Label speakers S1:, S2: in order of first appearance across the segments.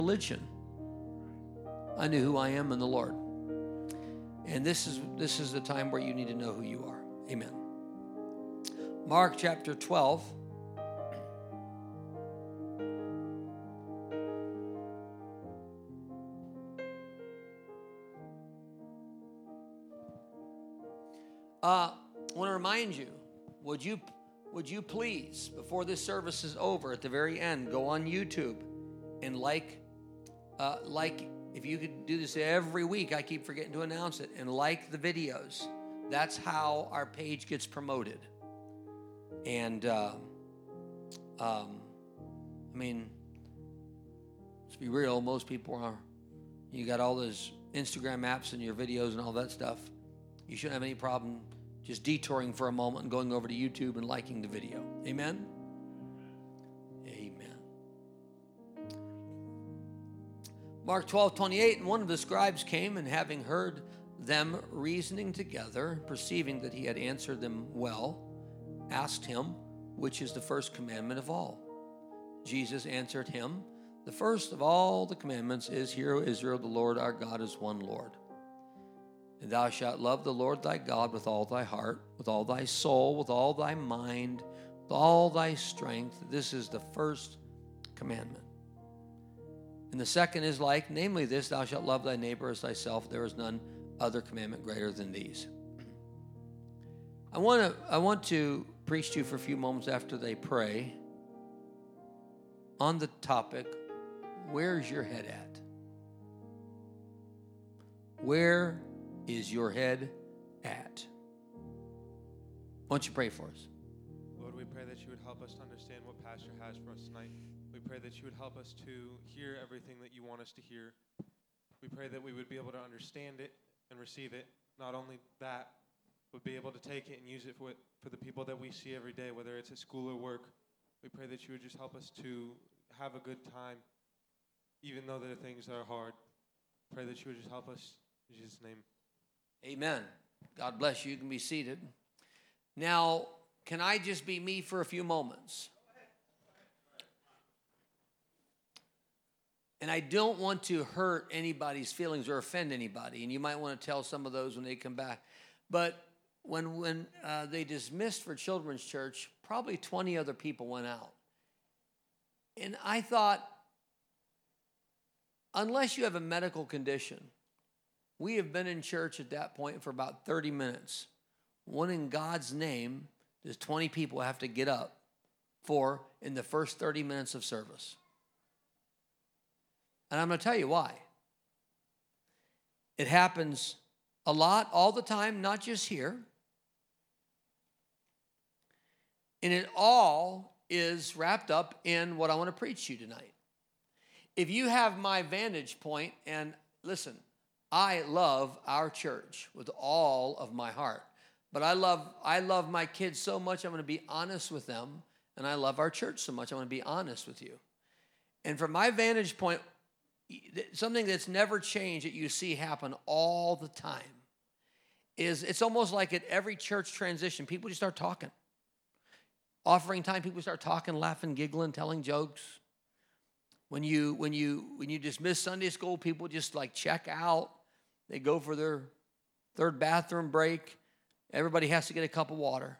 S1: religion. I knew who I am in the Lord. And this is the time where you need to know who you are. Amen. Mark chapter 12. I want to remind you, would you please, before this service is over, at the very end, go on YouTube and if you could do this every week, I keep forgetting to announce it, and like the videos. That's how our page gets promoted. And, I mean, let's be real, most people you got all those Instagram apps and your videos and all that stuff. You shouldn't have any problem just detouring for a moment and going over to YouTube and liking the video. Amen? Amen. Mark 12:28, and one of the scribes came, and having heard them reasoning together, perceiving that he had answered them well, asked him, which is the first commandment of all? Jesus answered him, the first of all the commandments is, Hear, O Israel, the Lord our God is one Lord. And thou shalt love the Lord thy God with all thy heart, with all thy soul, with all thy mind, with all thy strength. This is the first commandment. And the second is like, namely this, thou shalt love thy neighbor as thyself. There is none other commandment greater than these. I want to preach to you for a few moments after they pray on the topic, where's your head at? Where is your head at? Why don't you pray for us?
S2: Lord, we pray that you would help us to understand what Pastor has for us tonight. We pray that you would help us to hear everything that you want us to hear. We pray that we would be able to understand it and receive it. Not only that, but be able to take it and use it for the people that we see every day, whether it's at school or work. We pray that you would just help us to have a good time, even though there are things that are hard. Pray that you would just help us. In Jesus' name.
S1: Amen. God bless you. You can be seated. Now, can I just be me for a few moments? And I don't want to hurt anybody's feelings or offend anybody. And you might want to tell some of those when they come back. But when they dismissed for Children's Church, probably 20 other people went out. And I thought, unless you have a medical condition, we have been in church at that point for about 30 minutes. When in God's name does 20 people have to get up for in the first 30 minutes of service? And I'm going to tell you why. It happens a lot, all the time, not just here. And it all is wrapped up in what I want to preach to you tonight. If you have my vantage point, and listen, I love our church with all of my heart. But I love my kids so much, I'm going to be honest with them. And I love our church so much, I'm going to be honest with you. And from my vantage point, something that's never changed that you see happen all the time is it's almost like at every church transition, people just start talking. Offering time, people start talking, laughing, giggling, telling jokes. When you dismiss Sunday school, people just like check out. They go for their third bathroom break. Everybody has to get a cup of water.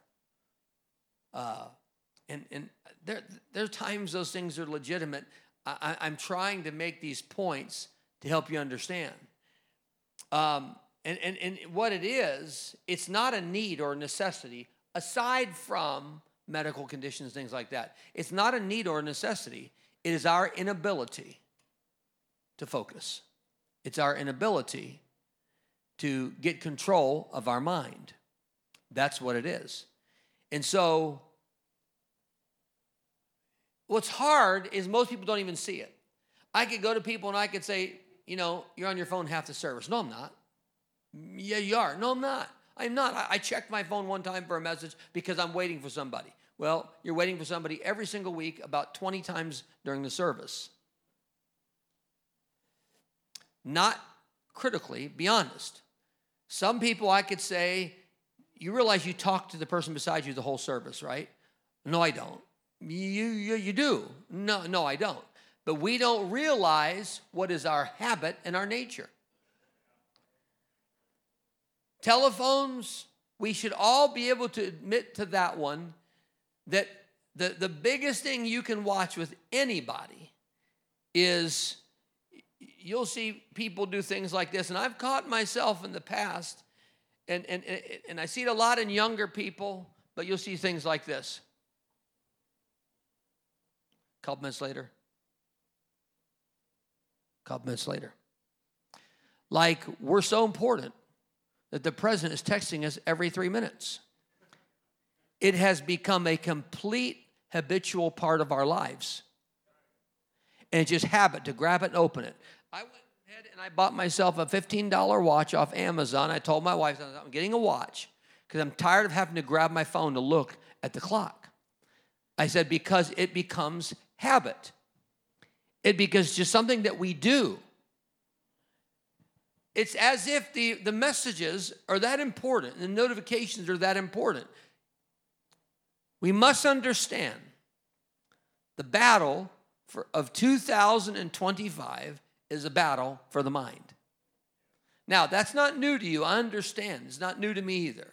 S1: And there are times those things are legitimate. I'm trying to make these points to help you understand. And what it is, it's not a need or a necessity, aside from medical conditions, things like that. It's not a need or a necessity. It is our inability to focus. It's our inability to get control of our mind. That's what it is. And so what's hard is most people don't even see it. I could go to people and I could say, you're on your phone half the service. No, I'm not. Yeah, you are. No, I'm not. I'm not. I checked my phone one time for a message because I'm waiting for somebody. Well, you're waiting for somebody every single week about 20 times during the service. Not critically, be honest. Some people I could say, you realize you talk to the person beside you the whole service, right? No, I don't. You do. No, I don't. but we don't realize what is our habit and our nature. Telephones, we should all be able to admit to that one, that the biggest thing you can watch with anybody is, you'll see people do things like this, and I've caught myself in the past, and I see it a lot in younger people, but you'll see things like this. A couple minutes later. Like we're so important that the president is texting us every 3 minutes. It has become a complete habitual part of our lives. And it's just habit to grab it and open it. I went ahead and I bought myself a $15 watch off Amazon. I told my wife, I'm getting a watch because I'm tired of having to grab my phone to look at the clock. I said, because it becomes habit. It becomes just something that we do. It's as if the messages are that important, and the notifications are that important. We must understand the battle of 2025 is a battle for the mind. Now, that's not new to you. I understand. It's not new to me either.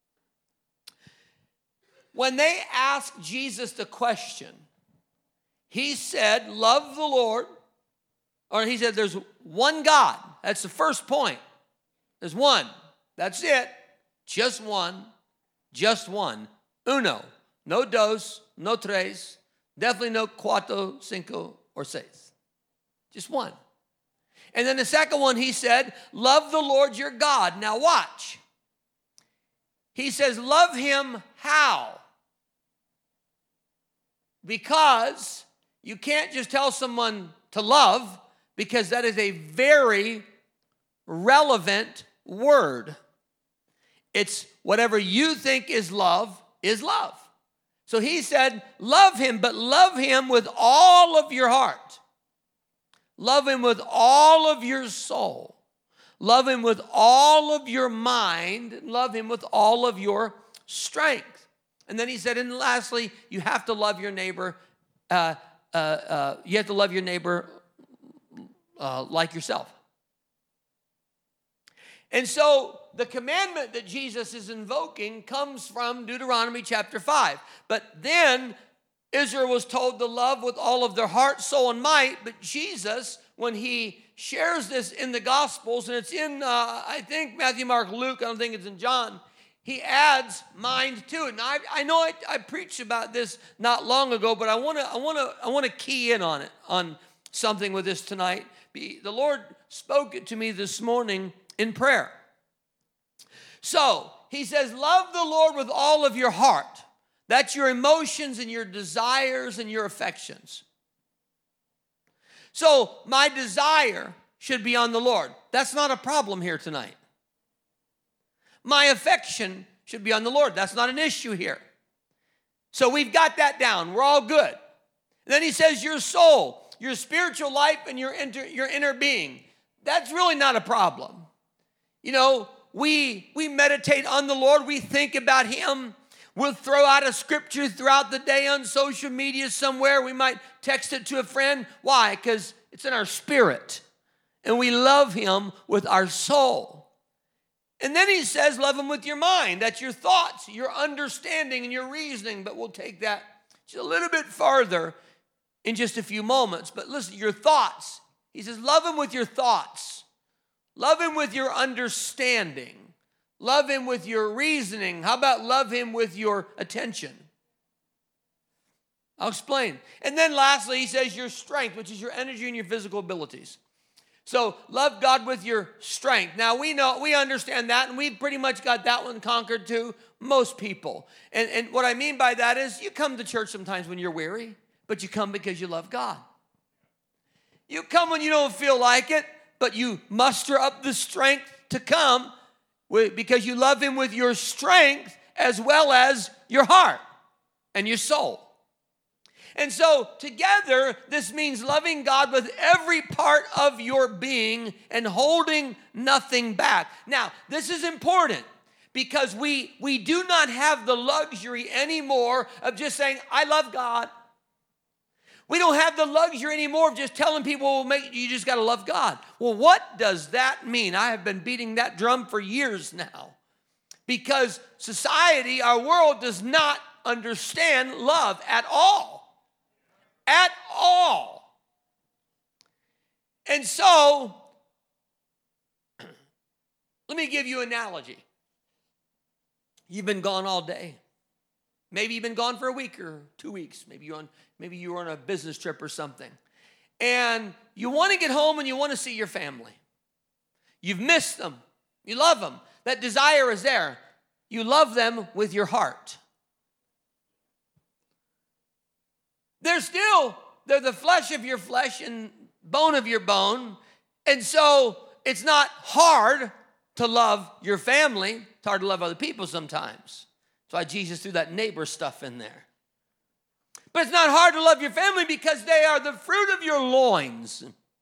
S1: When they asked Jesus the question, he said, love the Lord, or he said, there's one God. That's the first point. There's one. That's it. Just one. Just one. Uno. No dos. No tres. Definitely no cuatro, cinco, or seis. Just one. And then the second one, he said, love the Lord your God. Now watch. He says, love him how? Because you can't just tell someone to love, because that is a very relevant word. It's whatever you think is love is love. So he said, love him, but love him with all of your heart. Love him with all of your soul. Love him with all of your mind. Love him with all of your strength. And then he said, and lastly, you have to love your neighbor. You have to love your neighbor like yourself. And so the commandment that Jesus is invoking comes from Deuteronomy chapter 5. But then Israel was told to love with all of their heart, soul, and might. But Jesus, when he shares this in the Gospels, and it's in, I think, Matthew, Mark, Luke, I don't think it's in John, he adds mind to it. Now, I know I preached about this not long ago, but I want to key in on it, on something with this tonight. The Lord spoke it to me this morning in prayer. So, he says, love the Lord with all of your heart. That's your emotions and your desires and your affections. So, my desire should be on the Lord. That's not a problem here tonight. My affection should be on the Lord. That's not an issue here. So, we've got that down. We're all good. And then he says, your soul, your spiritual life, and your inner being. That's really not a problem. You know, we meditate on the Lord. We think about him. We'll throw out a scripture throughout the day on social media somewhere. We might text it to a friend. Why? Because it's in our spirit. And we love him with our soul. And then he says, love him with your mind. That's your thoughts, your understanding, and your reasoning. But we'll take that just a little bit farther in just a few moments. But listen, your thoughts. He says, love him with your thoughts. Love him with your understanding. Love him with your reasoning. How about love him with your attention? I'll explain. And then lastly, he says your strength, which is your energy and your physical abilities. So love God with your strength. Now we understand that, and we've pretty much got that one conquered too, most people. And what I mean by that is you come to church sometimes when you're weary, but you come because you love God. You come when you don't feel like it, but you muster up the strength to come because you love him with your strength as well as your heart and your soul. And so together, this means loving God with every part of your being and holding nothing back. Now, this is important because we do not have the luxury anymore of just saying, I love God. We don't have the luxury anymore of just telling people, you just got to love God. Well, what does that mean? I have been beating that drum for years now. Because society, our world, does not understand love at all. At all. And so, let me give you an analogy. You've been gone all day. Maybe you've been gone for a week or 2 weeks. Maybe you were on a business trip or something. And you want to get home and you want to see your family. You've missed them. You love them. That desire is there. You love them with your heart. They're the flesh of your flesh and bone of your bone. And so it's not hard to love your family. It's hard to love other people sometimes. That's why Jesus threw that neighbor stuff in there. But it's not hard to love your family because they are the fruit of your loins.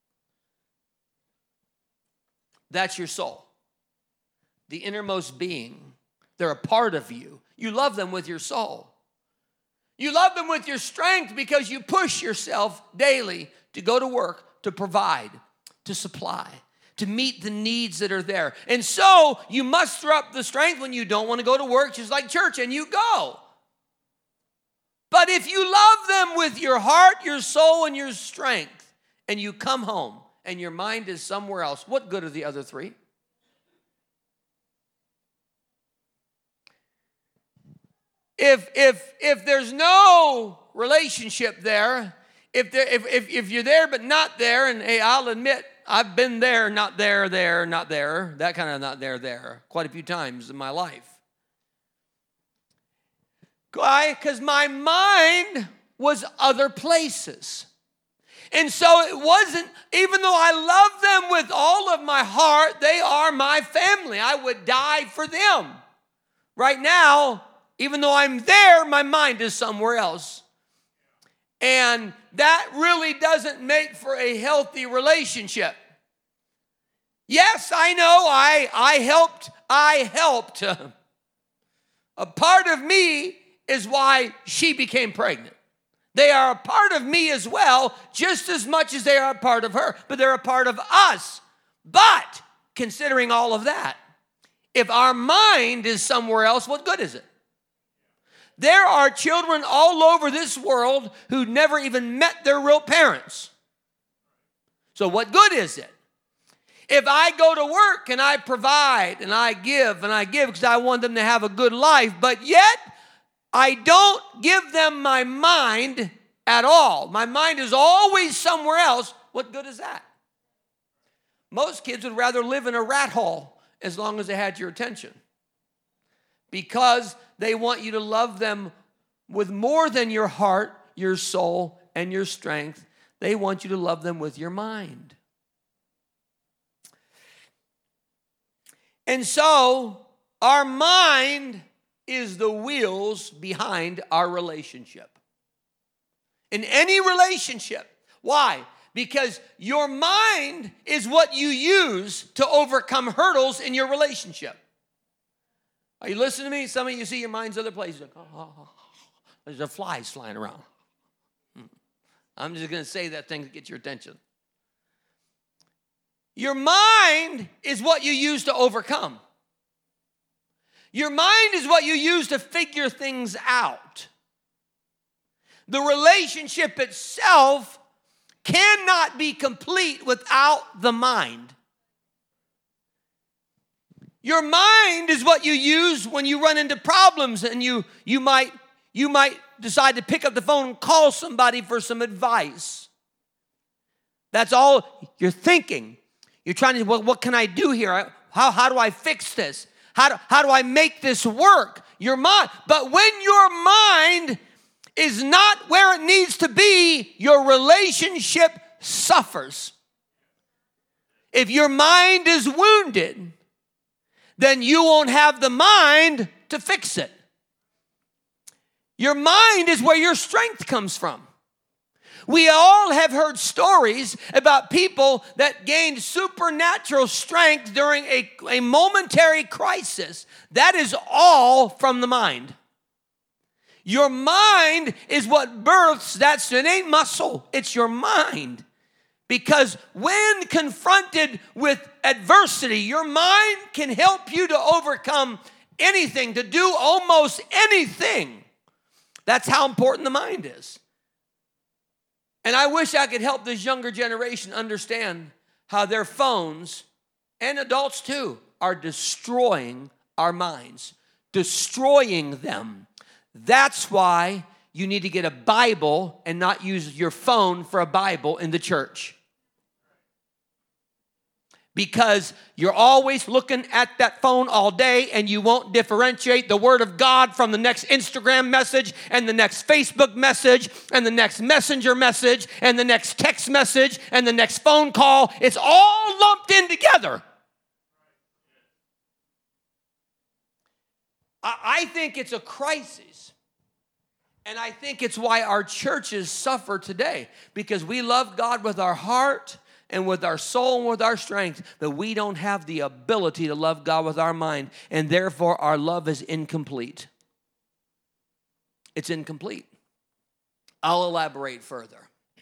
S1: That's your soul. The innermost being. They're a part of you. You love them with your soul. You love them with your strength because you push yourself daily to go to work, to provide, to supply, to meet the needs that are there. And so you muster up the strength when you don't want to go to work, just like church, and you go. But if you love them with your heart, your soul, and your strength, and you come home and your mind is somewhere else, what good are the other three? If there's no relationship there, if you're there but not there, and hey, I'll admit, I've been there, not there, not there, that kind of not there, quite a few times in my life. Why? Because my mind was other places. And so it wasn't, even though I love them with all of my heart, they are my family. I would die for them. Right now, even though I'm there, my mind is somewhere else. And that really doesn't make for a healthy relationship. Yes, I know I helped. A part of me is why she became pregnant. They are a part of me as well, just as much as they are a part of her, but they're a part of us. But considering all of that, if our mind is somewhere else, what good is it? There are children all over this world who never even met their real parents. So what good is it? If I go to work and I provide and I give because I want them to have a good life, but yet I don't give them my mind at all. My mind is always somewhere else. What good is that? Most kids would rather live in a rat hole as long as they had your attention, because they want you to love them with more than your heart, your soul, and your strength. They want you to love them with your mind. And so our mind is the wheels behind our relationship. In any relationship. Why? Because your mind is what you use to overcome hurdles in your relationship. Are you listening to me? Some of you see your mind's other places. Like, there's a flies flying around. I'm just going to say that thing to get your attention. Your mind is what you use to overcome. Your mind is what you use to figure things out. The relationship itself cannot be complete without the mind. Your mind is what you use when you run into problems, and you might decide to pick up the phone and call somebody for some advice. That's all you're thinking. You're trying to, well, what can I do here? How do I fix this? How do I make this work? Your mind. But when your mind is not where it needs to be, your relationship suffers. If your mind is wounded, then you won't have the mind to fix it. Your mind is where your strength comes from. We all have heard stories about people that gained supernatural strength during a momentary crisis. That is all from the mind. Your mind is what births that sin. It ain't muscle, it's your mind. Because when confronted with adversity, your mind can help you to overcome anything, to do almost anything. That's how important the mind is. And I wish I could help this younger generation understand how their phones, and adults too, are destroying our minds, destroying them. That's why you need to get a Bible and not use your phone for a Bible in the church. Because you're always looking at that phone all day and you won't differentiate the Word of God from the next Instagram message and the next Facebook message and the next messenger message and the next text message and the next phone call. It's all lumped in together. I think it's a crisis. And I think it's why our churches suffer today. Because we love God with our heart and with our soul and with our strength, but we don't have the ability to love God with our mind, and therefore our love is incomplete. It's incomplete. I'll elaborate further.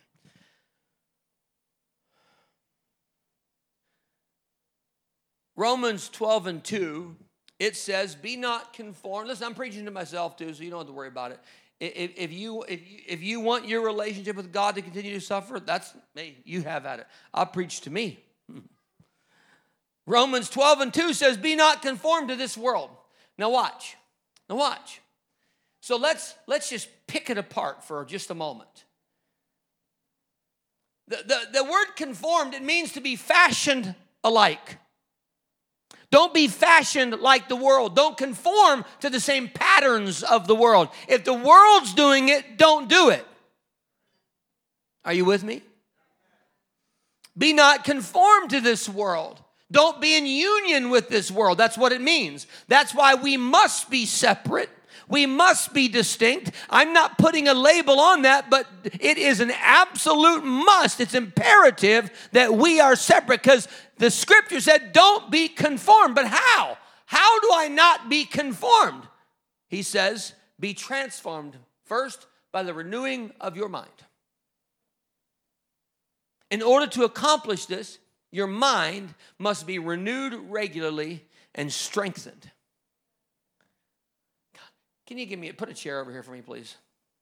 S1: Romans 12:2, it says, be not conformed. Listen, I'm preaching to myself too, so you don't have to worry about it. If you want your relationship with God to continue to suffer, that's me. You have at it. I'll preach to me. Romans 12:2 says, be not conformed to this world. Now watch. So let's just pick it apart for just a moment. The word conformed, it means to be fashioned alike. Don't be fashioned like the world. Don't conform to the same patterns of the world. If the world's doing it, don't do it. Are you with me? Be not conformed to this world. Don't be in union with this world. That's what it means. That's why we must be separate. We must be distinct. I'm not putting a label on that, but it is an absolute must. It's imperative that we are separate, because the scripture said, don't be conformed. But how? How do I not be conformed? He says, be transformed first by the renewing of your mind. In order to accomplish this, your mind must be renewed regularly and strengthened. Can you put a chair over here for me, please?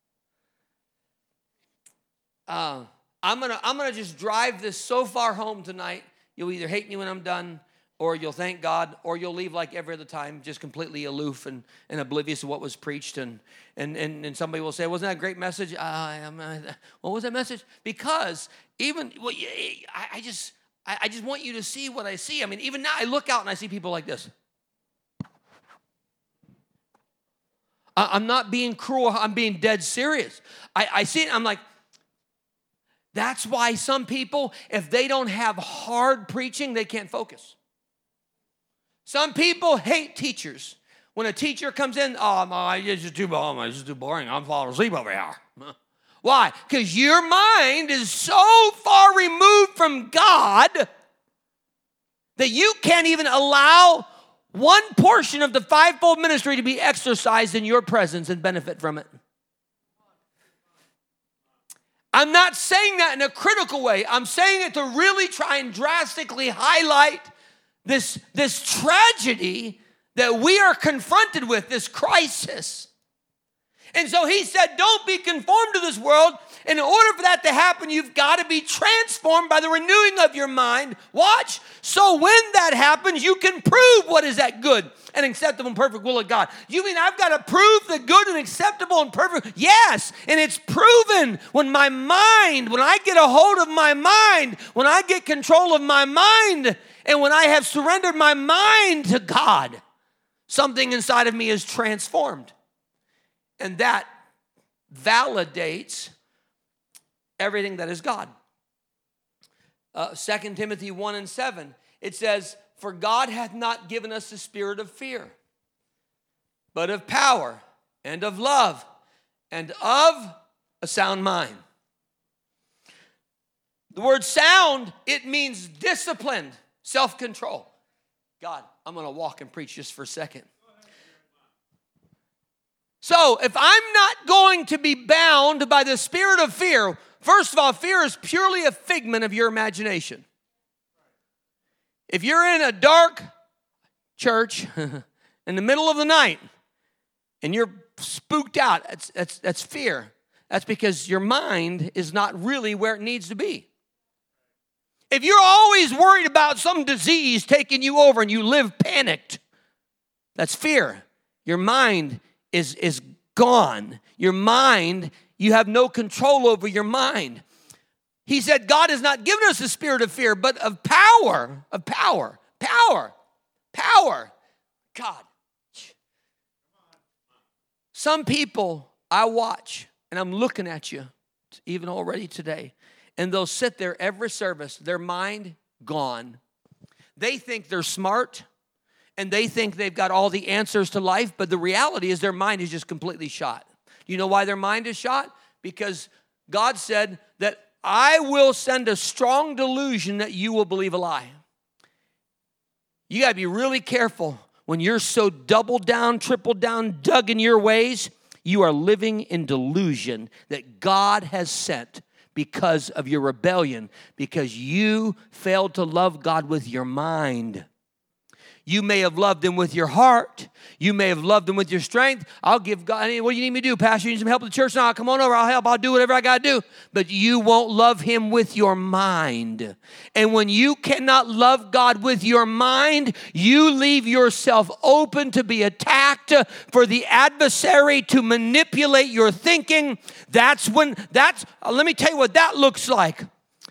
S1: I'm gonna just drive this so far home tonight. You'll either hate me when I'm done, or you'll thank God, or you'll leave like every other time, just completely aloof and oblivious to what was preached. And somebody will say, wasn't that a great message? What was that message? Because I just want you to see what I see. I mean, even now I look out and I see people like this. I'm not being cruel. I'm being dead serious. I see it. I'm like, that's why some people, if they don't have hard preaching, they can't focus. Some people hate teachers. When a teacher comes in, it's just too boring. I'm falling asleep over here. Why? Because your mind is so far removed from God that you can't even allow one portion of the fivefold ministry to be exercised in your presence and benefit from it. I'm not saying that in a critical way. I'm saying it to really try and drastically highlight this tragedy that we are confronted with, this crisis. And so he said, don't be conformed to this world. In order for that to happen, you've got to be transformed by the renewing of your mind. Watch. So when that happens, you can prove what is that good and acceptable and perfect will of God. You mean I've got to prove the good and acceptable and perfect? Yes. And it's proven when I get a hold of my mind, when I get control of my mind, and when I have surrendered my mind to God, something inside of me is transformed. And that validates everything that is God. 2 Timothy 1:7, it says, for God hath not given us the spirit of fear, but of power and of love and of a sound mind. The word sound, it means disciplined, self-control. God, I'm going to walk and preach just for a second. So if I'm not going to be bound by the spirit of fear, first of all, fear is purely a figment of your imagination. If you're in a dark church in the middle of the night and you're spooked out, that's fear. That's because your mind is not really where it needs to be. If you're always worried about some disease taking you over and you live panicked, that's fear. Your mind is gone. Your mind, you have no control over your mind. He said God has not given us a spirit of fear, but of power, power. God. Some people I watch, and I'm looking at you even already today, and they'll sit there every service, their mind gone. They think they're smart, and they think they've got all the answers to life, but the reality is their mind is just completely shot. You know why their mind is shot? Because God said that I will send a strong delusion that you will believe a lie. You got to be really careful when you're so double down, triple down, dug in your ways. You are living in delusion that God has sent because of your rebellion, because you failed to love God with your mind. You may have loved him with your heart. You may have loved him with your strength. I'll give God, what do you need me to do, Pastor? You need some help at the church? No, come on over. I'll help. I'll do whatever I got to do. But you won't love him with your mind. And when you cannot love God with your mind, you leave yourself open to be attacked, for the adversary to manipulate your thinking. Let me tell you what that looks like.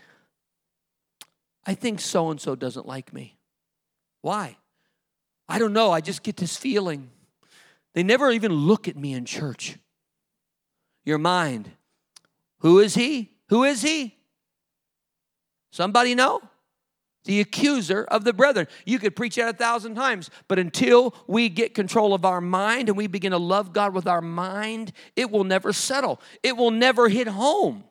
S1: I think so-and-so doesn't like me. Why? I don't know. I just get this feeling. They never even look at me in church. Your mind. Who is he? Who is he? Somebody know? The accuser of the brethren. You could preach that 1,000 times, but until we get control of our mind and we begin to love God with our mind, it will never settle. It will never hit home.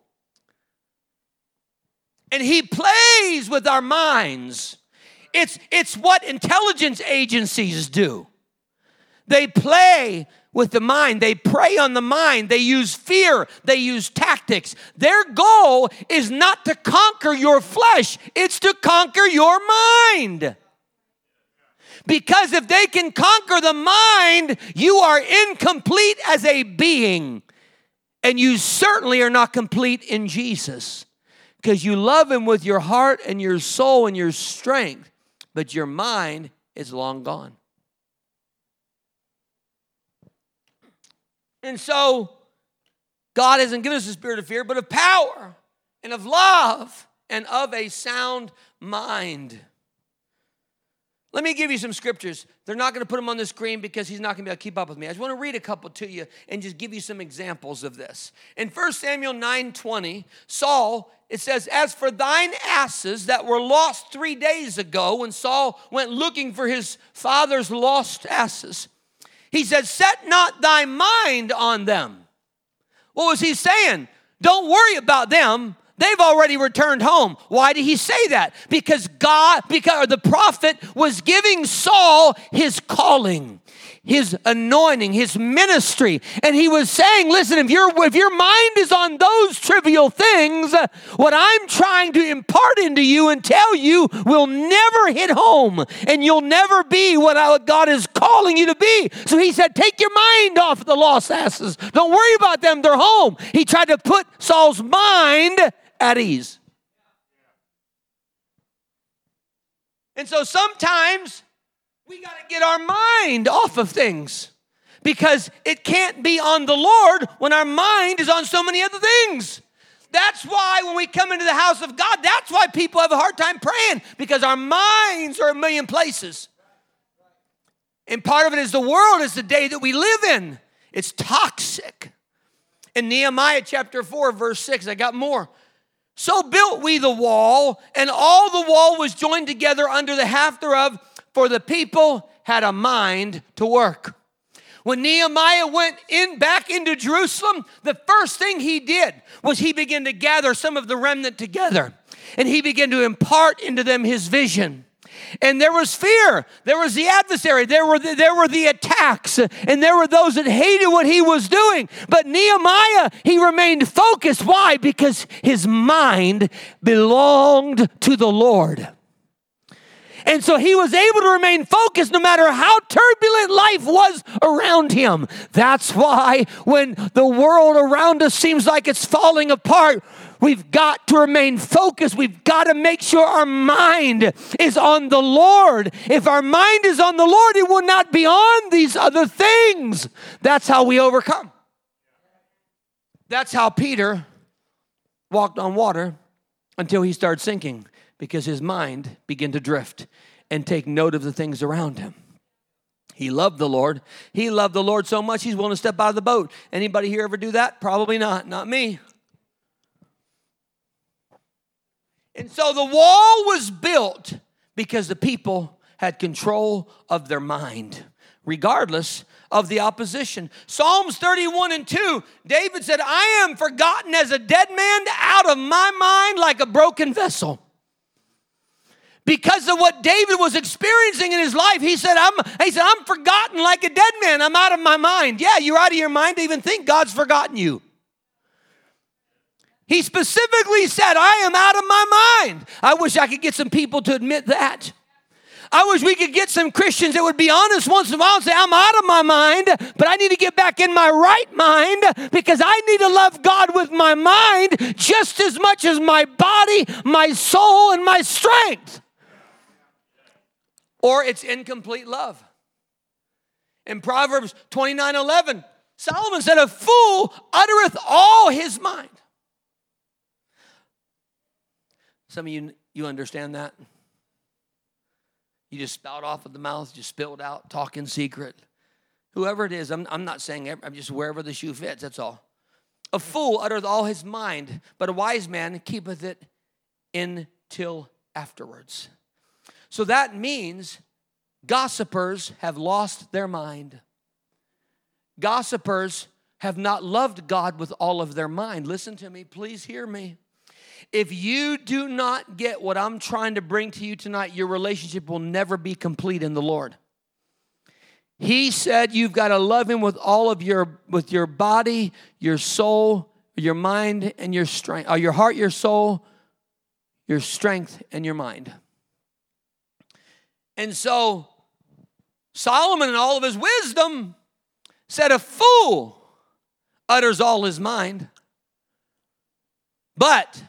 S1: And he plays with our minds. It's what intelligence agencies do. They play with the mind. They prey on the mind. They use fear. They use tactics. Their goal is not to conquer your flesh. It's to conquer your mind. Because if they can conquer the mind, you are incomplete as a being. And you certainly are not complete in Jesus. Because you love him with your heart and your soul and your strength. But your mind is long gone. And so, God hasn't given us a spirit of fear, but of power and of love and of a sound mind. Let me give you some scriptures. They're not going to put them on the screen because he's not going to be able to keep up with me. I just want to read a couple to you and just give you some examples of this. In 1 Samuel 9:20, Saul, it says, as for thine asses that were lost 3 days ago, when Saul went looking for his father's lost asses, he said, set not thy mind on them. What was he saying? Don't worry about them. They've already returned home. Why did he say that? Because the prophet was giving Saul his calling, his anointing, his ministry. And he was saying, listen, if your mind is on those trivial things, what I'm trying to impart into you and tell you will never hit home. And you'll never be what God is calling you to be. So he said, take your mind off the lost asses. Don't worry about them. They're home. He tried to put Saul's mind at ease. And so sometimes we got to get our mind off of things because it can't be on the Lord when our mind is on so many other things. That's why when we come into the house of God, that's why people have a hard time praying, because our minds are a million places. And part of it is the world is the day that we live in. It's toxic. In Nehemiah chapter 4, verse 6, I got more. So built we the wall, and all the wall was joined together under the half thereof, for the people had a mind to work. When Nehemiah went back into Jerusalem, the first thing he did was he began to gather some of the remnant together, and he began to impart into them his vision. And there was fear. There was the adversary. There were the attacks. And there were those that hated what he was doing. But Nehemiah, he remained focused. Why? Because his mind belonged to the Lord. And so he was able to remain focused no matter how turbulent life was around him. That's why when the world around us seems like it's falling apart, we've got to remain focused. We've got to make sure our mind is on the Lord. If our mind is on the Lord, it will not be on these other things. That's how we overcome. That's how Peter walked on water until he started sinking, because his mind began to drift and take note of the things around him. He loved the Lord. He loved the Lord so much he's willing to step out of the boat. Anybody here ever do that? Probably not. Not me. And so the wall was built because the people had control of their mind, regardless of the opposition. Psalms 31:2, David said, I am forgotten as a dead man, out of my mind like a broken vessel. Because of what David was experiencing in his life, he said, I'm forgotten like a dead man. I'm out of my mind. Yeah, you're out of your mind to even think God's forgotten you. He specifically said, I am out of my mind. I wish I could get some people to admit that. I wish we could get some Christians that would be honest once in a while and say, I'm out of my mind, but I need to get back in my right mind, because I need to love God with my mind just as much as my body, my soul, and my strength. Or it's incomplete love. In Proverbs 29:11, Solomon said, a fool uttereth all his mind. Some of you understand that? You just spout off of the mouth, just spill it out, talk in secret. Whoever it is, I'm not saying, I'm just wherever the shoe fits, that's all. A fool uttereth all his mind, but a wise man keepeth it in till afterwards. So that means gossipers have lost their mind. Gossipers have not loved God with all of their mind. Listen to me, please hear me. If you do not get what I'm trying to bring to you tonight, your relationship will never be complete in the Lord. He said you've got to love him with all of your body, your soul, your mind, and your strength, your heart, your soul, your strength, and your mind. And so Solomon in all of his wisdom said, a fool utters all his mind, but,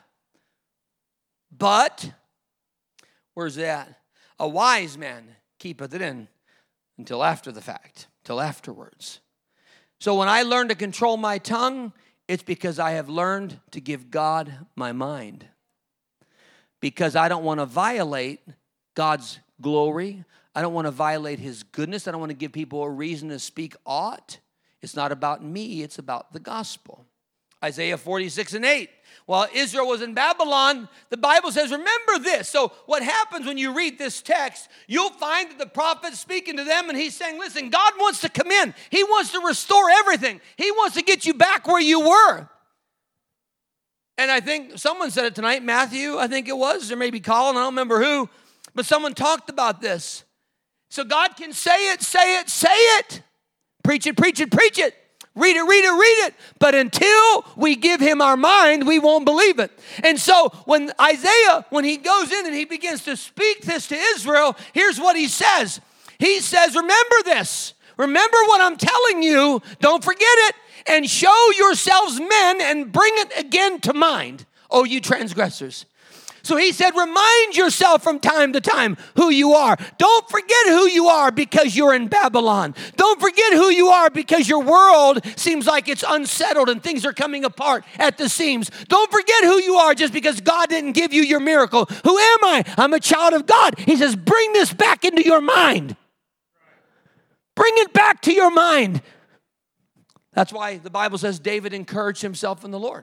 S1: where's that? A wise man keepeth it in until after the fact, till afterwards. So when I learn to control my tongue, it's because I have learned to give God my mind. Because I don't want to violate God's glory. I don't want to violate his goodness. I don't want to give people a reason to speak aught. It's not about me, it's about the gospel. Isaiah 46:8. While Israel was in Babylon, the Bible says, remember this. So what happens when you read this text, you'll find that the prophet's speaking to them and he's saying, listen, God wants to come in. He wants to restore everything. He wants to get you back where you were. And I think someone said it tonight, Matthew, I think it was, or maybe Colin, I don't remember who, but someone talked about this. So God can say it, say it, say it. Preach it, preach it, preach it. Read it, read it, read it. But until we give him our mind, we won't believe it. And so when Isaiah, when he goes in and he begins to speak this to Israel, here's what he says. He says, remember this. Remember what I'm telling you. Don't forget it. And show yourselves men and bring it again to mind, O you transgressors. So he said, remind yourself from time to time who you are. Don't forget who you are because you're in Babylon. Don't forget who you are because your world seems like it's unsettled and things are coming apart at the seams. Don't forget who you are just because God didn't give you your miracle. Who am I? I'm a child of God. He says, bring this back into your mind. Bring it back to your mind. That's why the Bible says David encouraged himself in the Lord.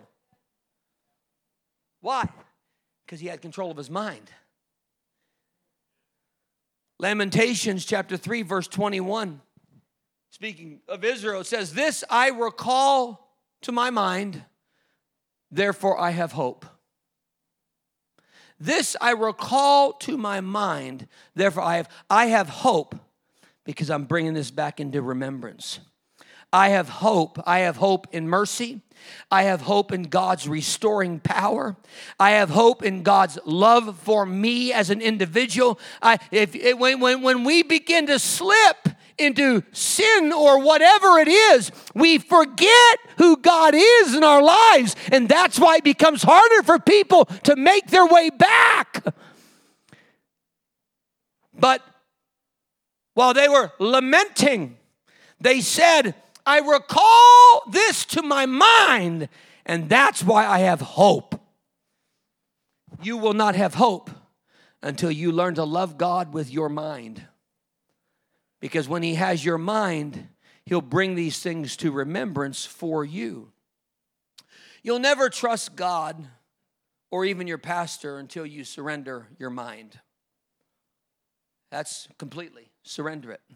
S1: Why? Because he had control of his mind. Lamentations chapter 3, verse 21. Speaking of Israel, it says, this I recall to my mind, therefore I have hope. This I recall to my mind. Therefore, I have hope, because I'm bringing this back into remembrance. I have hope. I have hope in mercy. I have hope in God's restoring power. I have hope in God's love for me as an individual. When we begin to slip into sin or whatever it is, we forget who God is in our lives, and that's why it becomes harder for people to make their way back. But while they were lamenting, they said, I recall this to my mind, and that's why I have hope. You will not have hope until you learn to love God with your mind. Because when He has your mind, He'll bring these things to remembrance for you. You'll never trust God or even your pastor until you surrender your mind. That's completely. Surrender it.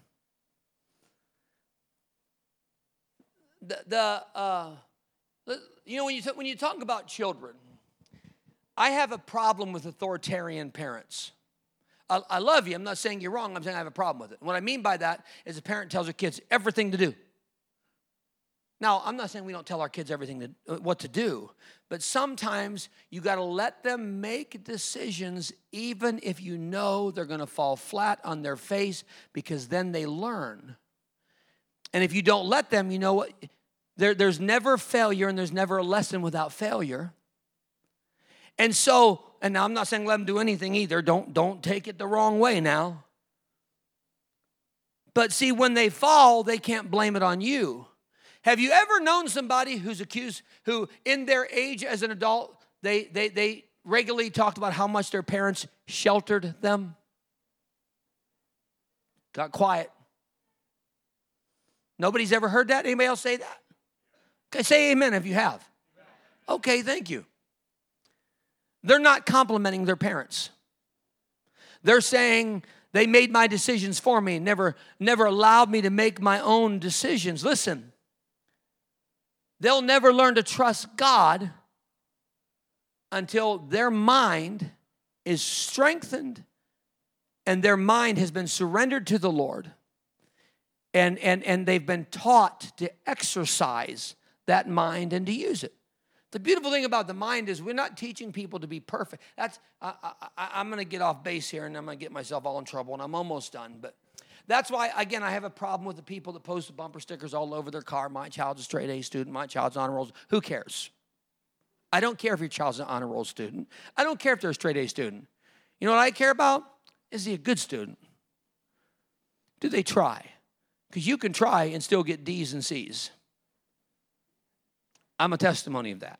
S1: When you talk about children, I have a problem with authoritarian parents. I love you. I'm not saying you're wrong. I'm saying I have a problem with it. And what I mean by that is a parent tells their kids everything to do. Now, I'm not saying we don't tell our kids everything what to do, but sometimes you got to let them make decisions even if you know they're going to fall flat on their face, because then they learn. And if you don't let them, you know what? There's never failure, and there's never a lesson without failure. And so, and now I'm not saying let them do anything either. Don't take it the wrong way now. But see, when they fall, they can't blame it on you. Have you ever known somebody who's accused, who in their age as an adult, they regularly talked about how much their parents sheltered them? Got quiet. Nobody's ever heard that? Anybody else say that? Okay, say amen if you have. Okay, thank you. They're not complimenting their parents. They're saying they made my decisions for me, never allowed me to make my own decisions. Listen, they'll never learn to trust God until their mind is strengthened and their mind has been surrendered to the Lord. And they've been taught to exercise that mind and to use it. The beautiful thing about the mind is we're not teaching people to be perfect. I'm going to get off base here, and I'm going to get myself all in trouble, and I'm almost done. But that's why, again, I have a problem with the people that post the bumper stickers all over their car. My child's a straight A student. My child's honor roll. Who cares? I don't care if your child's an honor roll student. I don't care if they're a straight A student. You know what I care about? Is he a good student? Do they try? Because you can try and still get D's and C's. I'm a testimony of that.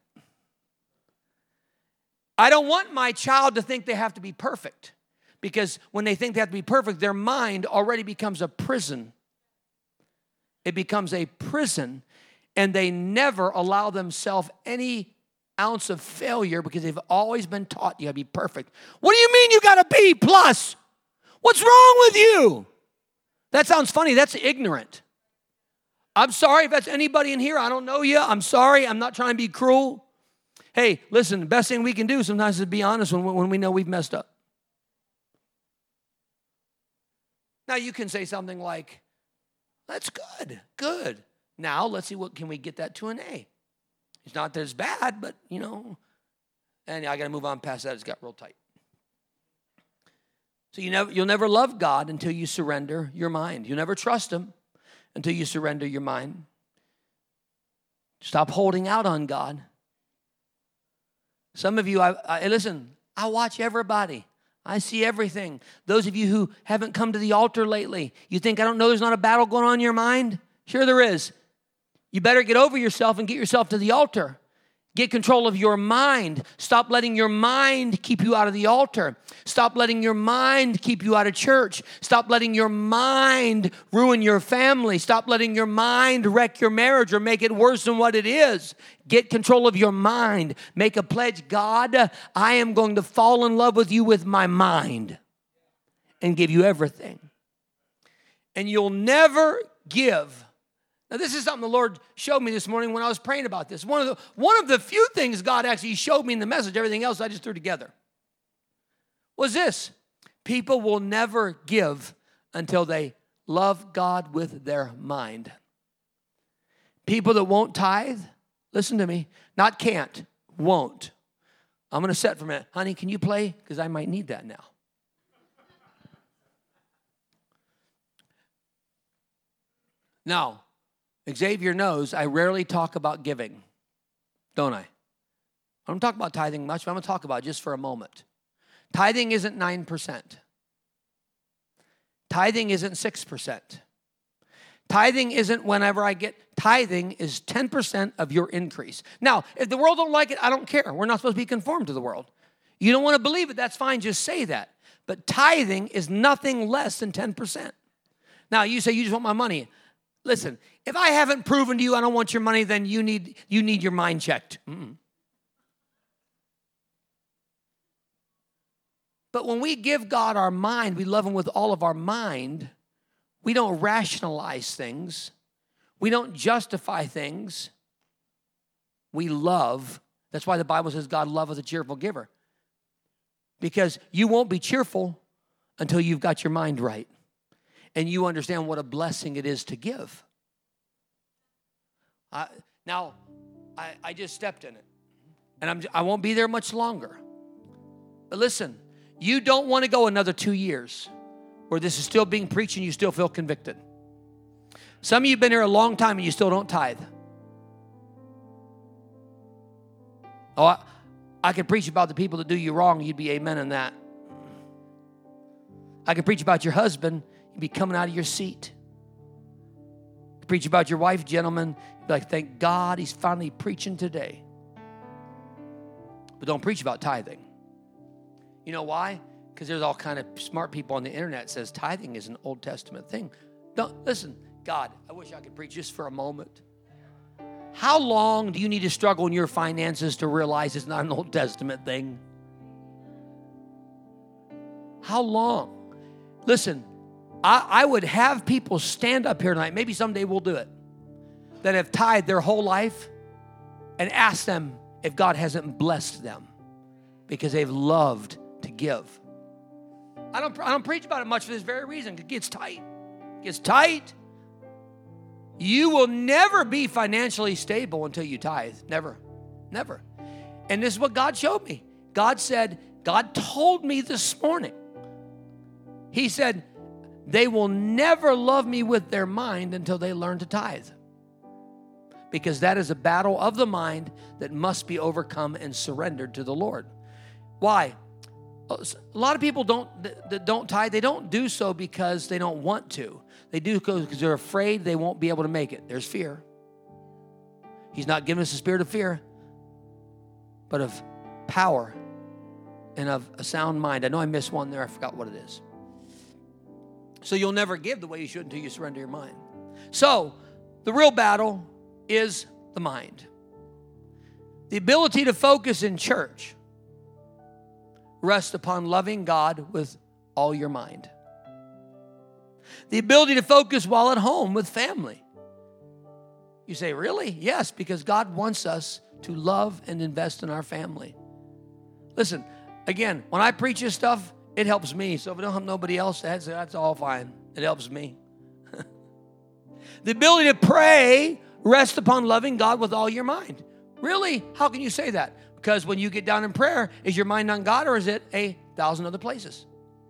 S1: I don't want my child to think they have to be perfect, because when they think they have to be perfect, their mind already becomes a prison. It becomes a prison, and they never allow themselves any ounce of failure because they've always been taught you got to be perfect. What do you mean you got a B plus? What's wrong with you? That sounds funny. That's ignorant. I'm sorry if that's anybody in here. I don't know you. I'm sorry. I'm not trying to be cruel. Hey, listen, the best thing we can do sometimes is be honest when we know we've messed up. Now, you can say something like, that's good. Now, let's see, what can we get that to an A? It's not that it's bad, but, and I got to move on past that. It's got real tight. So you'll never love God until you surrender your mind. You'll never trust Him until you surrender your mind. Stop holding out on God. Some of you, listen, I watch everybody. I see everything. Those of you who haven't come to the altar lately, you think I don't know there's not a battle going on in your mind? Sure there is. You better get over yourself and get yourself to the altar. Get control of your mind. Stop letting your mind keep you out of the altar. Stop letting your mind keep you out of church. Stop letting your mind ruin your family. Stop letting your mind wreck your marriage or make it worse than what it is. Get control of your mind. Make a pledge. God, I am going to fall in love with you with my mind and give you everything. And you'll never give. Now, this is something the Lord showed me this morning when I was praying about this. One of the few things God actually showed me in the message. Everything else I just threw together. was this: people will never give until they love God with their mind. People that won't tithe, listen to me, not can't, won't. I'm going to set for a minute. Honey, can you play? Because I might need that now. Now, Xavier knows I rarely talk about giving, don't I? I don't talk about tithing much, but I'm going to talk about it just for a moment. Tithing isn't 9%. Tithing isn't 6%. Tithing isn't whenever I get. Tithing is 10% of your increase. Now, if the world don't like it, I don't care. We're not supposed to be conformed to the world. You don't want to believe it, that's fine. Just say that. But tithing is nothing less than 10%. Now, you say you just want my money. Listen, if I haven't proven to you I don't want your money, then you need your mind checked. But when we give God our mind, we love Him with all of our mind. We don't rationalize things. We don't justify things. We love. That's why the Bible says God loveth a cheerful giver. Because you won't be cheerful until you've got your mind right. And you understand what a blessing it is to give. I just stepped in it. And I won't be there much longer. But listen, you don't want to go another 2 years where this is still being preached and you still feel convicted. Some of you have been here a long time and you still don't tithe. Oh, I could preach about the people that do you wrong. You'd be amen in that. I could preach about your husband. You'd be coming out of your seat. I could preach about your wife, gentlemen. You'd be like, thank God he's finally preaching today. But don't preach about tithing. You know why? Because there's all kind of smart people on the internet that says tithing is an Old Testament thing. Don't listen, God, I wish I could preach just for a moment. How long do you need to struggle in your finances to realize it's not an Old Testament thing? How long? Listen, I would have people stand up here tonight, maybe someday we'll do it, that have tithed their whole life and ask them if God hasn't blessed them because they've loved to give. I don't preach about it much for this very reason. It gets tight. It gets tight. You will never be financially stable until you tithe. Never. Never. And this is what God showed me. God told me this morning. He said, they will never love me with their mind until they learn to tithe. Because that is a battle of the mind that must be overcome and surrendered to the Lord. Why? A lot of people don't tithe. They don't do so because they don't want to. They do because they're afraid they won't be able to make it. There's fear. He's not giving us a spirit of fear, but of power and of a sound mind. I know I missed one there. I forgot what it is. So you'll never give the way you should until you surrender your mind. So the real battle is the mind. The ability to focus in church rests upon loving God with all your mind. The ability to focus while at home with family. You say, really? Yes, because God wants us to love and invest in our family. Listen, again, when I preach this stuff, it helps me. So if I don't have nobody else, that's all fine. It helps me. The ability to pray rests upon loving God with all your mind. Really? How can you say that? Because when you get down in prayer, is your mind on God or is it 1,000 other places?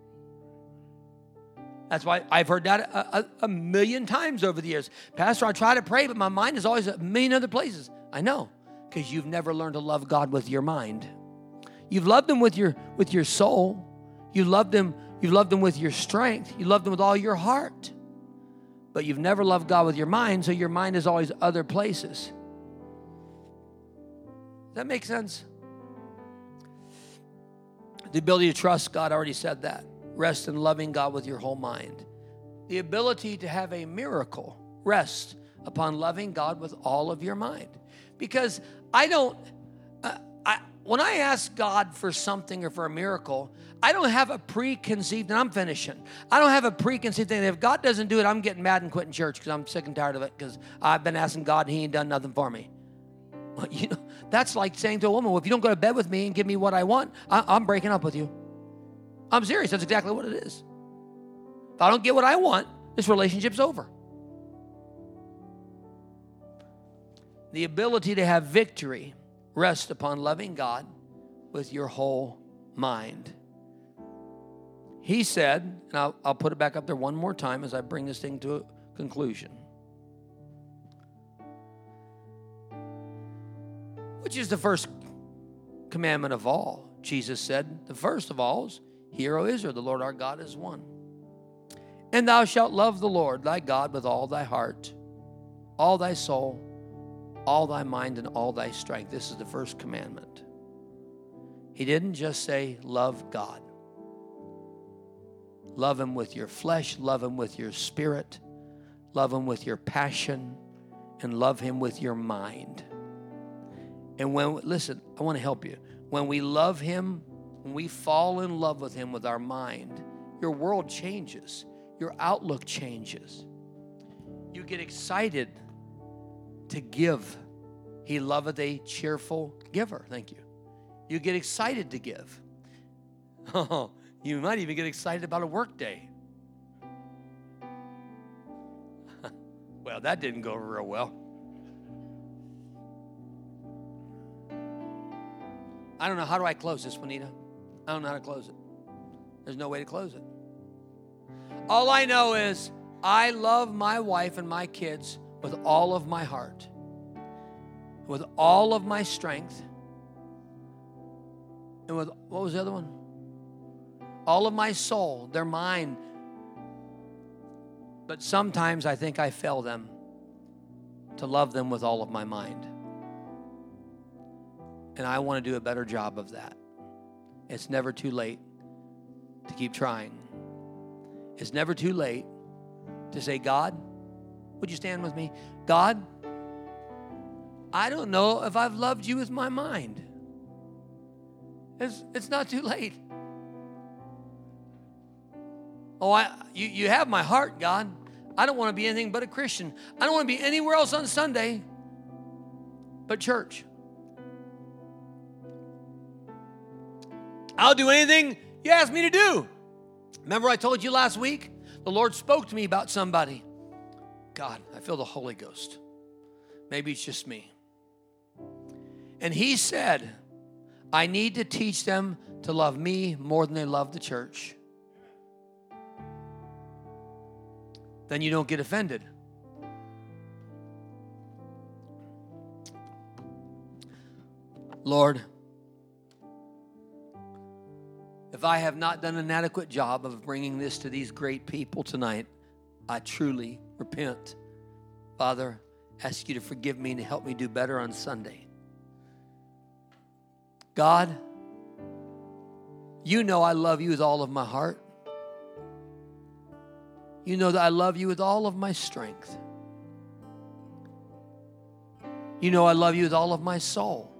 S1: That's why I've heard that a million times over the years. Pastor, I try to pray, but my mind is always a million other places. I know, because you've never learned to love God with your mind. You've loved Him with your soul. You loved Him with your strength. You loved Him with all your heart. But you've never loved God with your mind, so your mind is always other places. Does that make sense? The ability to trust God, I already said that. Rest in loving God with your whole mind. The ability to have a miracle rests upon loving God with all of your mind. Because when I ask God for something or for a miracle, I don't have a preconceived, and I'm finishing. I don't have a preconceived thing that if God doesn't do it, I'm getting mad and quitting church because I'm sick and tired of it because I've been asking God and He ain't done nothing for me. Well, that's like saying to a woman, well, if you don't go to bed with me and give me what I want, I'm breaking up with you. I'm serious. That's exactly what it is. If I don't get what I want, this relationship's over. The ability to have victory rests upon loving God with your whole mind. He said, and I'll put it back up there one more time as I bring this thing to a conclusion. Which is the first commandment of all? Jesus said, the first of all is, Hear, O Israel, the Lord our God is one. And thou shalt love the Lord thy God with all thy heart, all thy soul, all thy mind, and all thy strength. This is the first commandment. He didn't just say, love God. Love him with your flesh, love him with your spirit, love him with your passion, and love him with your mind. And listen, I want to help you. When we love him, when we fall in love with him with our mind, your world changes. Your outlook changes. You get excited to give. He loveth a cheerful giver. Thank you. You get excited to give. Oh, you might even get excited about a work day. Well, that didn't go real well. I don't know. How do I close this, Juanita? I don't know how to close it. There's no way to close it. All I know is I love my wife and my kids with all of my heart, with all of my strength, and with, what was the other one? All of my soul. They're mine. But sometimes I think I fail them to love them with all of my mind. And I want to do a better job of that. It's never too late to keep trying. It's never too late to say, God, would you stand with me? God, I don't know if I've loved you with my mind. It's not too late. Oh, you have my heart, God. I don't want to be anything but a Christian. I don't want to be anywhere else on Sunday but church. I'll do anything you ask me to do. Remember I told you last week? The Lord spoke to me about somebody. God, I feel the Holy Ghost. Maybe it's just me. And he said, I need to teach them to love me more than they love the church. Then you don't get offended. Lord, if I have not done an adequate job of bringing this to these great people tonight, I truly repent. Father, ask you to forgive me and to help me do better on Sunday. God, you know I love you with all of my heart. You know that I love you with all of my strength. You know I love you with all of my soul.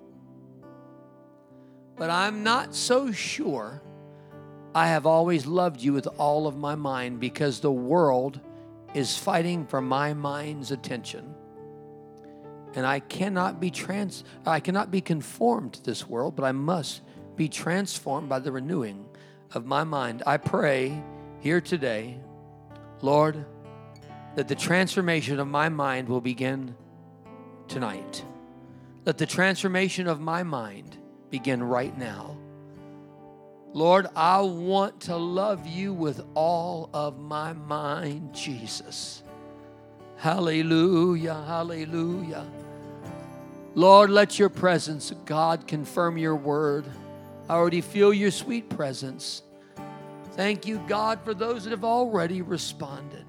S1: But I'm not so sure I have always loved you with all of my mind, because the world is fighting for my mind's attention. And I cannot be conformed to this world, but I must be transformed by the renewing of my mind. I pray here today, Lord, that the transformation of my mind will begin tonight. Let the transformation of my mind begin right now. Lord, I want to love you with all of my mind, Jesus. Hallelujah, hallelujah. Lord, let your presence, God, confirm your word. I already feel your sweet presence. Thank you, God, for those that have already responded.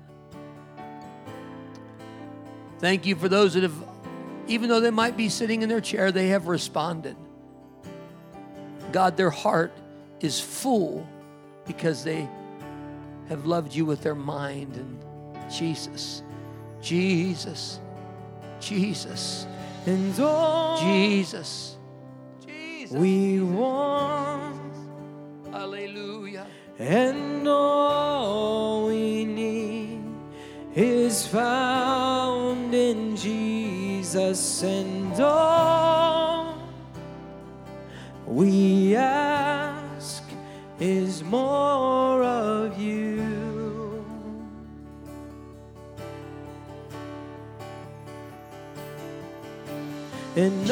S1: Thank you for those that have, even though they might be sitting in their chair, they have responded. God, their heart is full because they have loved you with their mind. And Jesus, Jesus, Jesus,
S3: and all
S1: Jesus, Jesus,
S3: we want,
S1: hallelujah,
S3: and all we need is found in Jesus, and all we ask is more and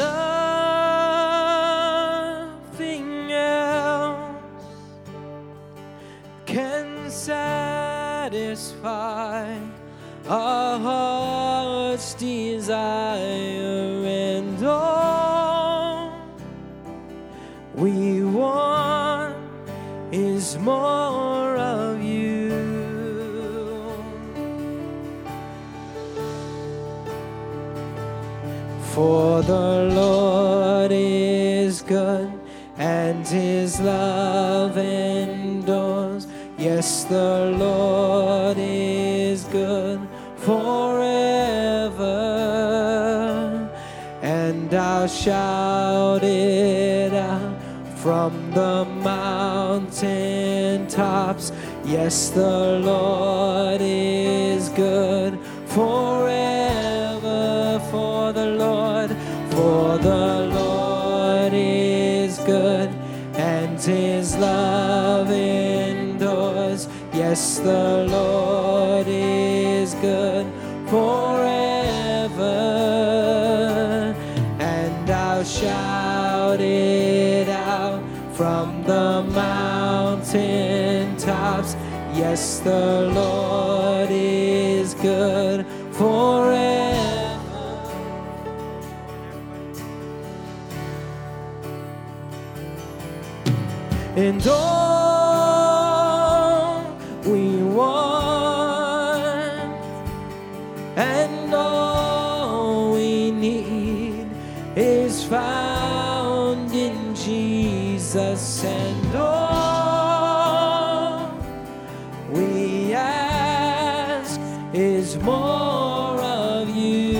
S3: nothing else can satisfy our heart's desire, and all we want is more of you. For the Lord is good, and His love endures. Yes, the Lord is good forever, and I'll shout it out from the mountain tops. Yes, the Lord is good forever. For the Lord is good, and His love endures. Yes, the Lord is good forever, and I'll shout it out from the mountain tops. Yes, the Lord is good forever. And all we want and all we need is found in Jesus, and all we ask is more of you.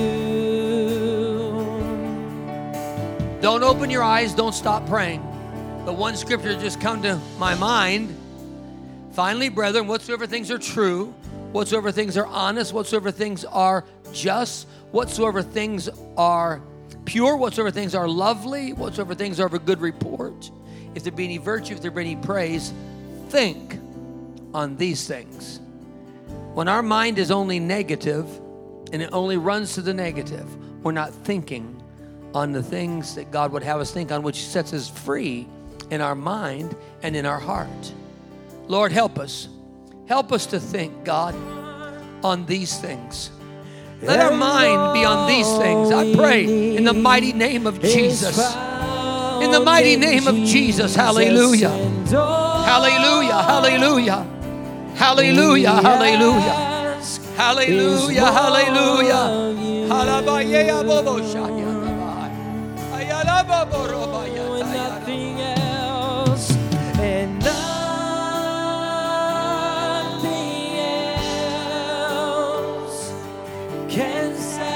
S1: Don't open your eyes. Don't stop praying. The one scripture just come to my mind. Finally, brethren, whatsoever things are true, whatsoever things are honest, whatsoever things are just, whatsoever things are pure, whatsoever things are lovely, whatsoever things are of a good report, if there be any virtue, if there be any praise, think on these things. When our mind is only negative and it only runs to the negative, we're not thinking on the things that God would have us think on, which sets us free in our mind and in our heart. Lord, help us. Help us to think, God, on these things. Let our mind be on these things. I pray in the mighty name of Jesus. In the mighty name of Jesus. Hallelujah. Hallelujah. Hallelujah. Hallelujah. Hallelujah. Hallelujah.
S3: Nothing else, and nothing else can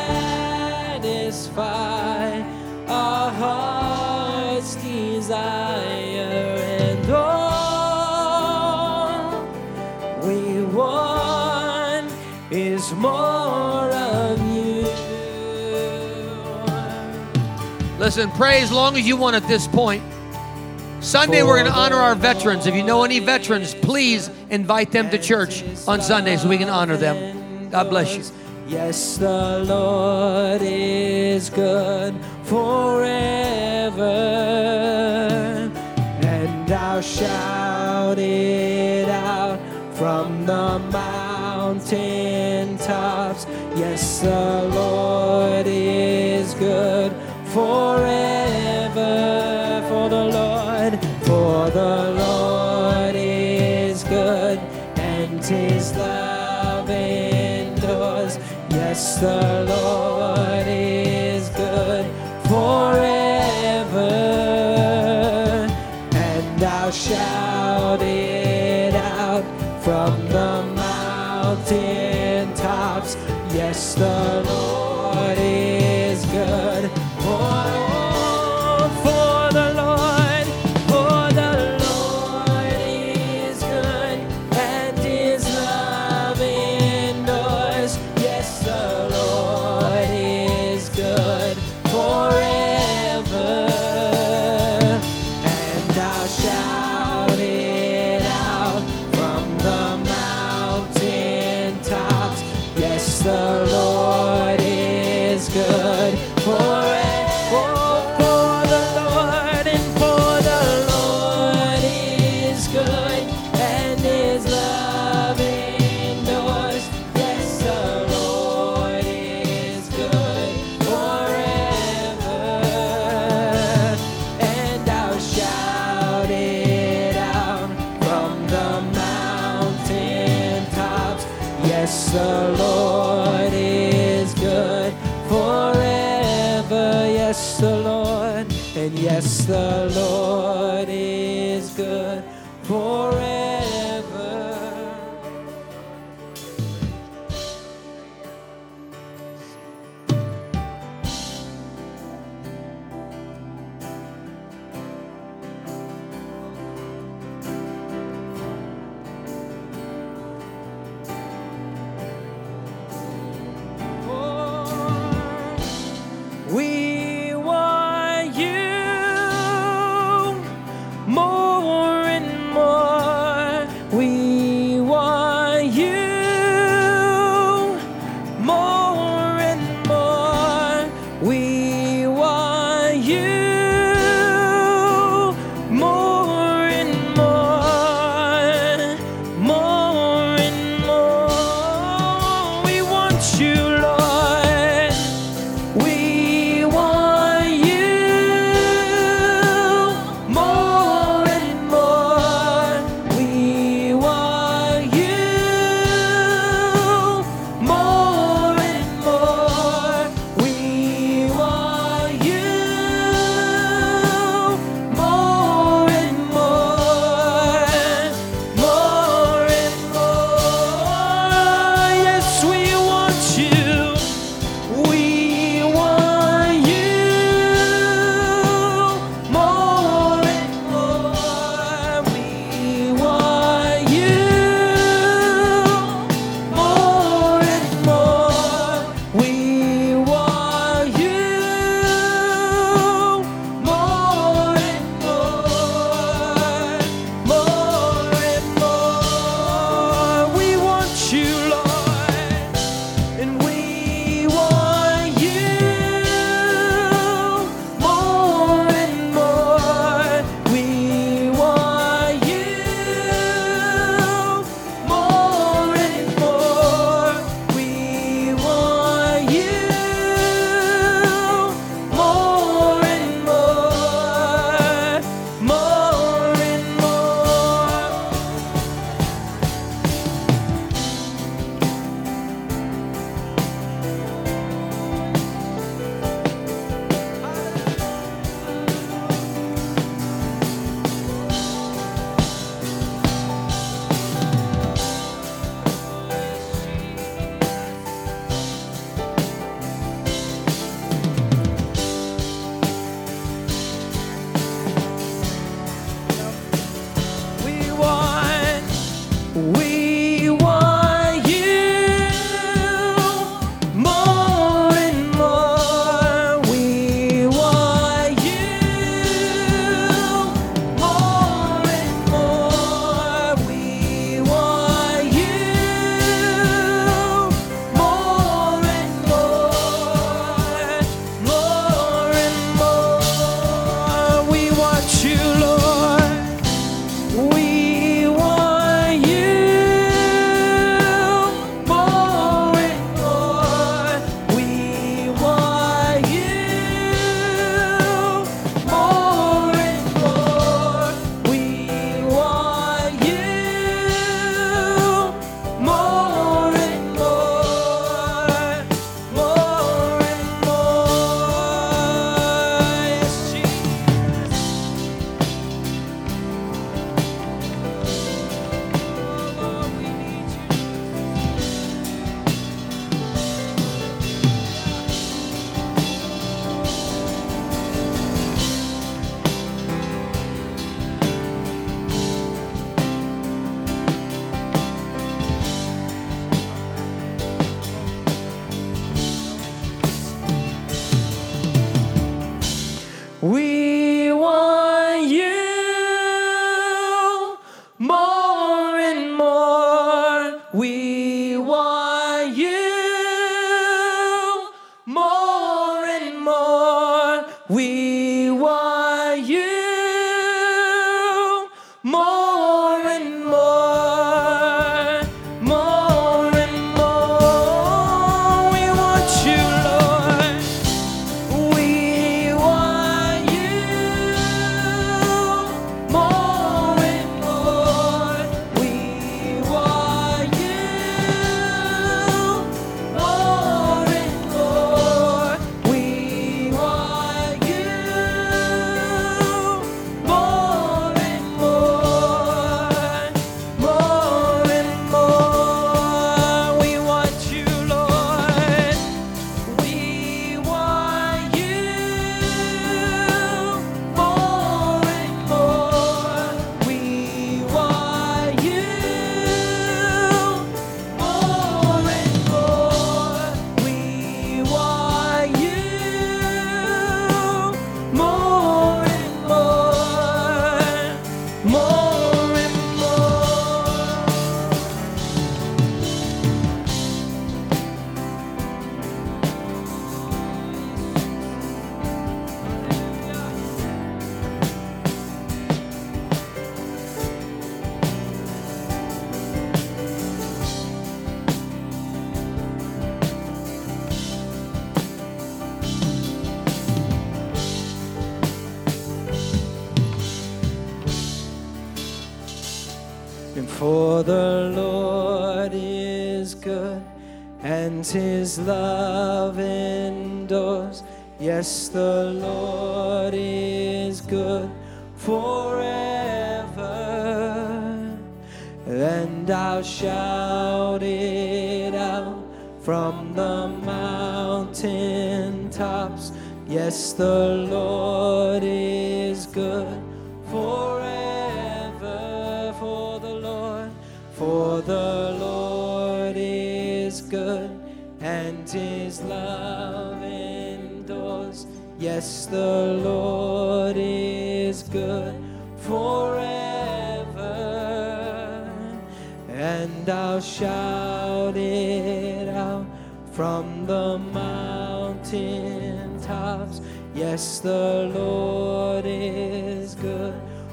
S3: satisfy our heart's desire, and all we want is more of you.
S1: Listen, pray as long as you want at this point. Sunday, we're going to honor our veterans. If you know any veterans, please invite them to church on Sunday so we can honor them. God bless you.
S3: Yes, the Lord is good forever, and I'll shout it out from the mountain tops. Yes, the Lord is good forever. For the Lord is good, and His love endures. Yes, the Lord is good forever, and I'll shout it out from the mountain tops. Yes, the Lord is good forever. The Lord is good forever. yes, the Lord is good forever. Yes, the Lord, and yes, the Lord is good forever. We want you more and more. We want you more and more. We want you more and more. More and more. We want you, Lord. We want you more and more. We want you more and more. We want you more and more. More and more. Yes, we want you. We want you more and more. We want you more and more. We want you more and more. More and more. We want you, Lord. And we want you more and more. We want you more and more. We want you more and more. More and more. We want you more and more. We want you more and more. We want you more and more. More and more. We want you, Lord. We want you more and more. We want you more and more. We want you more and more. More and more. Yes, Jesus. Lord, we need you. We want you more and more. We want you more and more. We want you more and more. More and more. We want you, Lord. We want you more and more. We want you For the Lord is good, and his love endures. Yes, the Lord is good forever. And I'll shout it out from the mountain tops. Yes, the Lord is good forever. For the Lord is good, and his love endures. Yes, the Lord is good forever. And I'll shout it out from the mountain tops. Yes, the Lord is good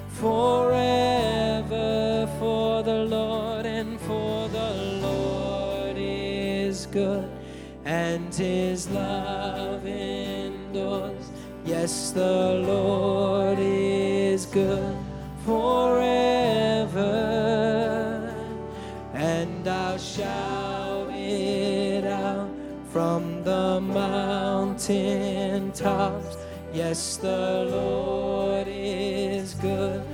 S3: forever. For the Lord, and for the Lord is good, and his love endures. Yes, the Lord is good forever. And I'll shout it out from the mountain tops. Yes, the Lord is good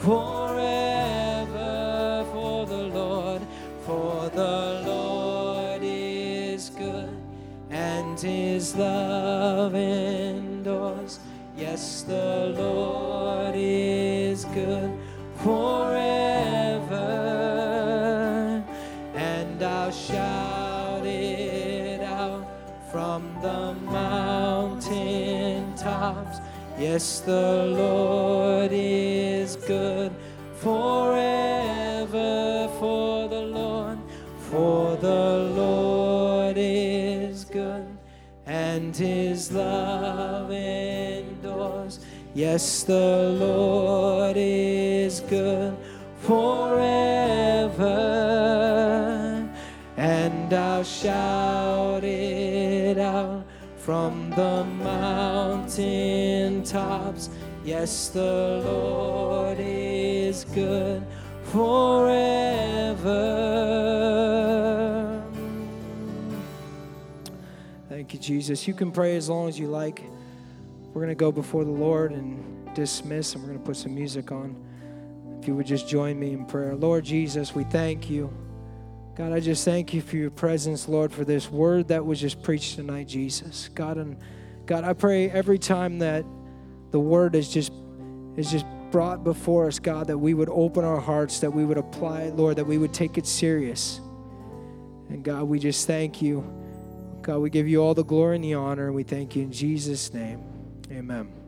S3: forever. For the Lord is good, and his love endures. Yes, the Lord is good forever. And I'll shout it out from the mountain tops. Yes, the Lord is good forever. For the Lord is good, and his love endures. Yes, the Lord is good forever. And I'll shout it out from the mountain tops. Yes, the Lord is good forever. Thank you, Jesus. You can pray as long as you like. We're going to go before the Lord and dismiss, and we're going to put some music on. If you would just join me in prayer. Lord Jesus, we thank you. God, I just thank you for your presence, Lord, for this word that was just preached tonight, Jesus. God, and God, I pray every time that the word is just brought before us, God, that we would open our hearts, that we would apply it, Lord, that we would take it serious. And God, we just thank you. God, we give you all the glory and the honor, and we thank you in Jesus' name. Amen.